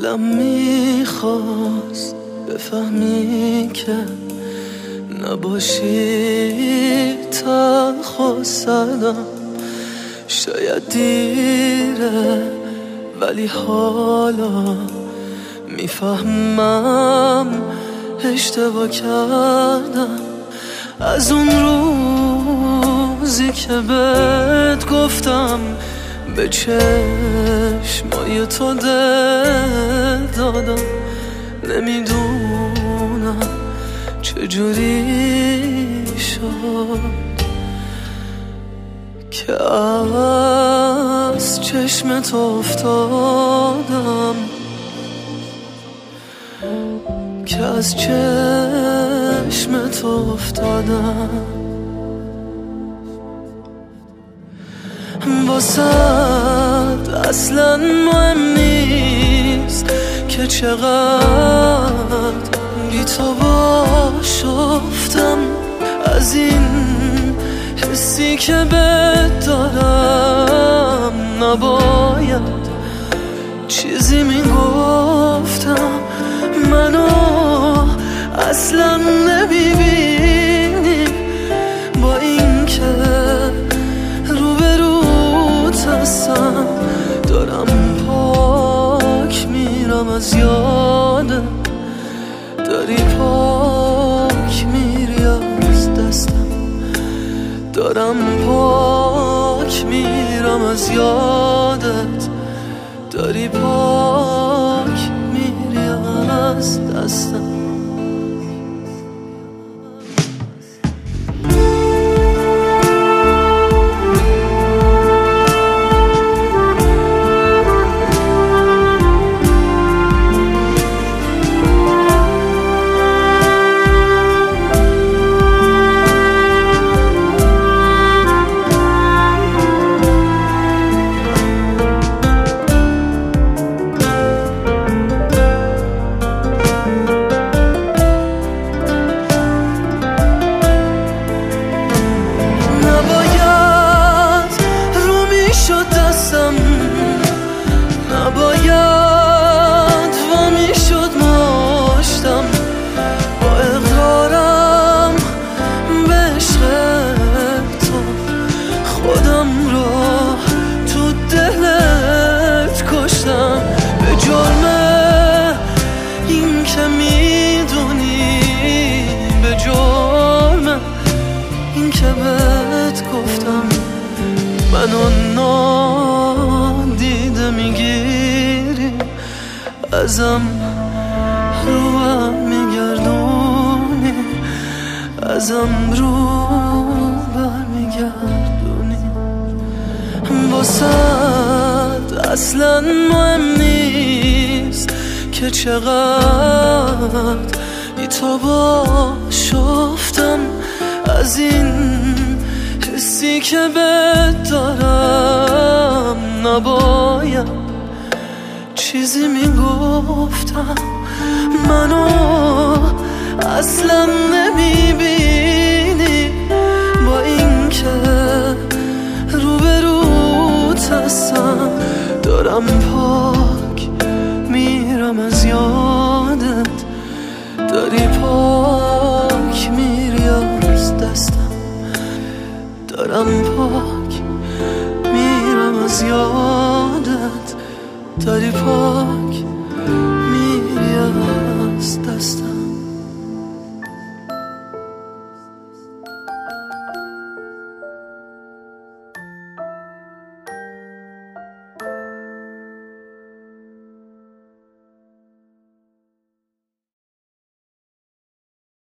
دلم میخواست بفهمی که نباشی تلخ و سردم. شاید دیره ولی حالا میفهمم اشتباه کردم. از اون روزی که بهت گفتم به چشمای تو دل دادم، نمیدونم چجوری شد که از چشمت افتادم، که از چشمت افتادم. واسد اصلا مهم نیست که چقدر بی تو باش افتم. از این حسی که بهت دارم نباید چیزی میگفتم. منو اصلا نمیبینی با این که روبروت هستم. دارم پاک میرم از یادت، داری پاک میری از دستم. دارم پاک میرم از یادت، داری پاک میری از دستم. نباید وامی شد ماشتم با اقرارم به عشق تو. خودم رو تو دلت کشتم به جرم این که میدونی، به جرم این که بهت گفتم. منو نادیده میگیری، ازم رو هم میگردونی، ازم رو بر میگردونی. واسد اصلا مهم نیست که چقدر بی تو باش افتم. از این حسی که بهت دارم نباید چیزی میگفتم. منو اصلا نمیبینی با این که روبروت هستم. دارم پاک میرم از یادت، داری پاک میری از دستم. دارم پاک میرم از یادت، داری پاک میری از دستم.